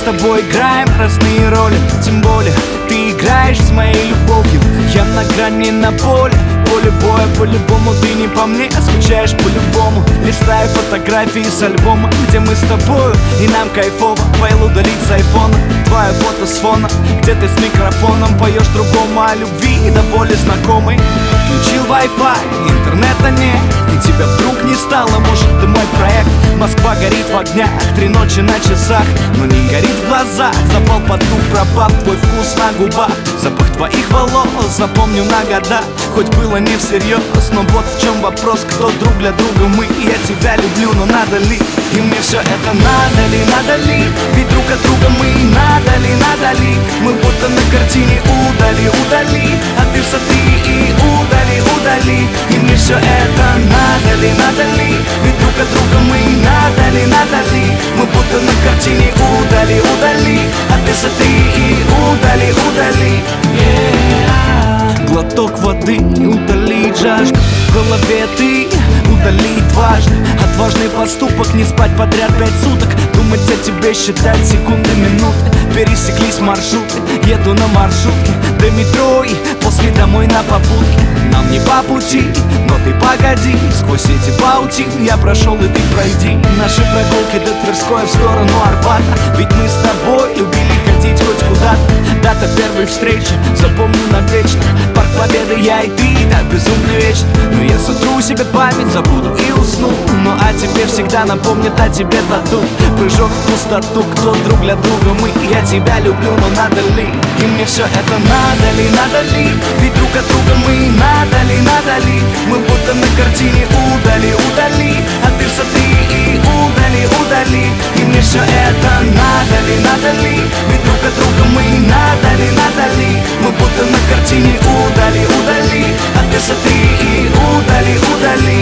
тобой играем разные роли. Тем более ты играешь с моей любовью. Я на грани, на поле боя. По-любому ты не по мне, а скучаешь по-любому. Листаю фотографии с альбома, где мы с тобою, и нам кайфово. Файл удалить с айфона, твое фото с фона, где ты с микрофоном поешь другому о любви, да более знакомый. Включил Wi-Fi, интернета нет, и тебя вдруг не стало. Может, ты мой проект. Москва горит в огнях, 3 ночи на часах, но не горит в глазах. Запал под дух, пропав твой вкус на губах. Запах твоих волос запомню на года. Хоть было не всерьез, но вот в чем вопрос. Кто друг для друга мы, я тебя люблю, но надо ли? И мне все это надо ли? Ведь друг от друга мы, надо ли? Мы будто на картине удали, а ты смотри и удали. И мне все это надо ли? Ведь друг от друга мы, надо ли? Мы будто на картине удали, а ты смотри и удали. Глоток воды, удалить жажду. В голове ты, удалить важно. Отважный поступок, не спать подряд 5 суток. Думать о тебе, считать секунды, минуты. Пересеклись маршруты, еду на маршрутке до метро и после домой на попутке. Нам не по пути, но ты погоди. Сквозь эти паутины я прошел, и ты пройди. Наши прогулки до Тверской в сторону Арбата. Ведь мы с тобой любили ходить хоть куда-то. Дата первой встречи, запомню навечно. Парк Победы, я и ты, да, безумно вечно. Но я сотру себе память, забуду и усну. Ну а тебе всегда напомнит о тебе тату. Прыжок в пустоту, кто друг для друга мы. Я тебя люблю, но надо ли? И мне все это надо ли? Ведь друг от друга мы, надо ли? Мы будто на картине удали, а ты смотри и удали. И мне все это надо ли? Ведь друг от друга мы, надо ли? Мы будто на картине удали, а ты смотри и удали.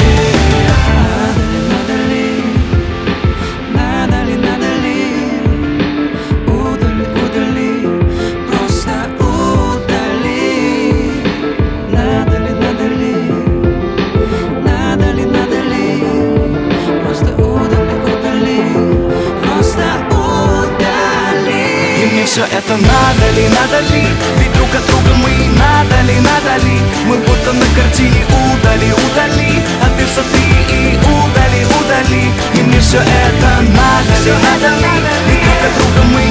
Все это надо ли? Ведь друг от друга мы, надо ли? Мы будто на картине удали, а ты смотри и удали. И мне все это надо ли? Ведь друг от друга мы,